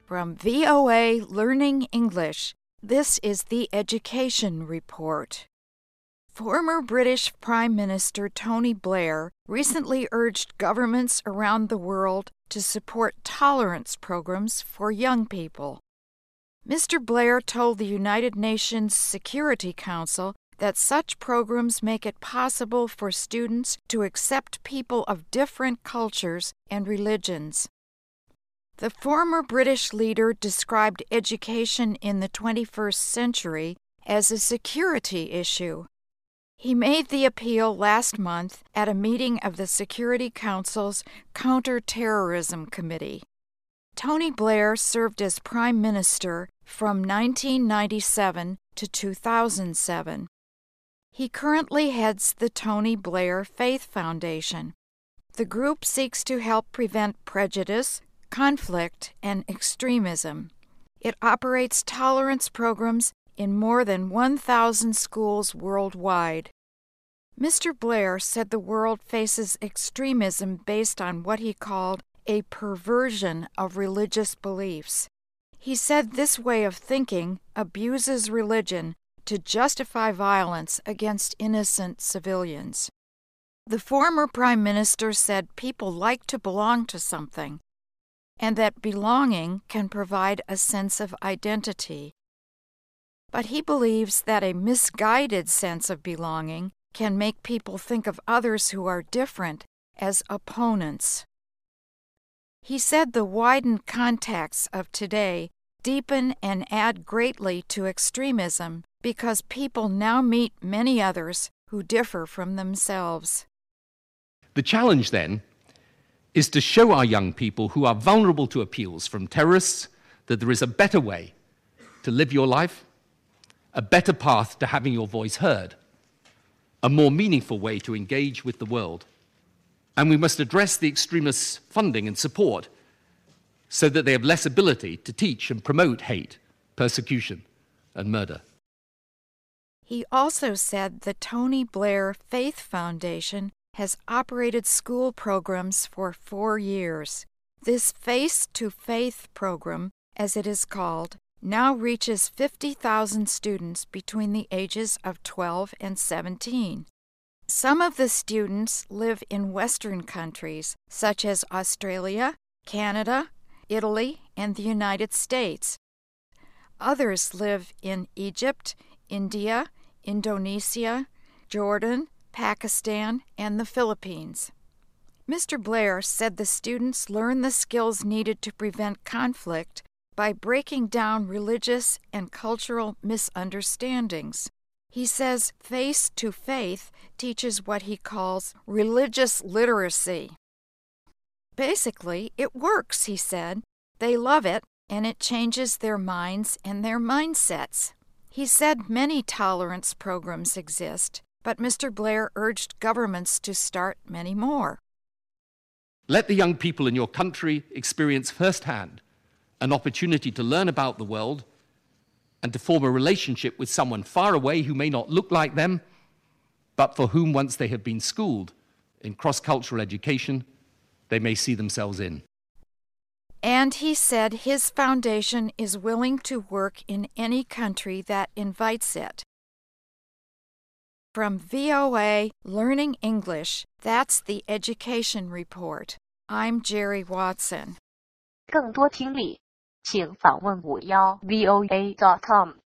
From VOA Learning English, this is the Education Report. Former British Prime Minister Tony Blair recently urged governments around the world to support tolerance programs for young people. Mr. Blair told the United Nations Security Council that such programs make it possible for students to accept people of different cultures and religions. The former British leader described education in the 21st century as a security issue. He made the appeal last month at a meeting of the Security Council's Counter-Terrorism Committee. Tony Blair served as Prime Minister from 1997 to 2007. He currently heads the Tony Blair Faith Foundation. The group seeks to help prevent prejudice, conflict, and extremism. It operates tolerance programs in more than 1,000 schools worldwide. Mr. Blair said the world faces extremism based on what he called a perversion of religious beliefs. He said this way of thinking abuses religion to justify violence against innocent civilians. The former Prime Minister said people like to belong to something, and that belonging can provide a sense of identity. But he believes that a misguided sense of belonging can make people think of others who are different as opponents. He said the widened contacts of today deepen and add greatly to extremism because people now meet many others who differ from themselves. The challenge, then, is to show our young people who are vulnerable to appeals from terrorists that there is a better way to live your life, a better path to having your voice heard, a more meaningful way to engage with the world. And we must address the extremists' funding and support so that they have less ability to teach and promote hate, persecution, and murder. He also said the Tony Blair Faith Foundation has operated school programs for 4 years. This Face to Faith program, as it is called, now reaches 50,000 students between the ages of 12 and 17. Some of the students live in Western countries, such as Australia, Canada, Italy, and the United States. Others live in Egypt, India, Indonesia, Jordan, Pakistan, and the Philippines. Mr. Blair said the students learn the skills needed to prevent conflict by breaking down religious and cultural misunderstandings. He says Face to Faith teaches what he calls religious literacy. Basically, it works, he said. They love it, and it changes their minds and their mindsets. He said many tolerance programs exist, but Mr. Blair urged governments to start many more. Let the young people in your country experience firsthand an opportunity to learn about the world and to form a relationship with someone far away who may not look like them, but for whom, once they have been schooled in cross-cultural education, they may see themselves in. And he said his foundation is willing to work in any country that invites it. From VOA Learning English, that's the Education Report. I'm Jerry Watson. 更多听力，请访问51voa.com。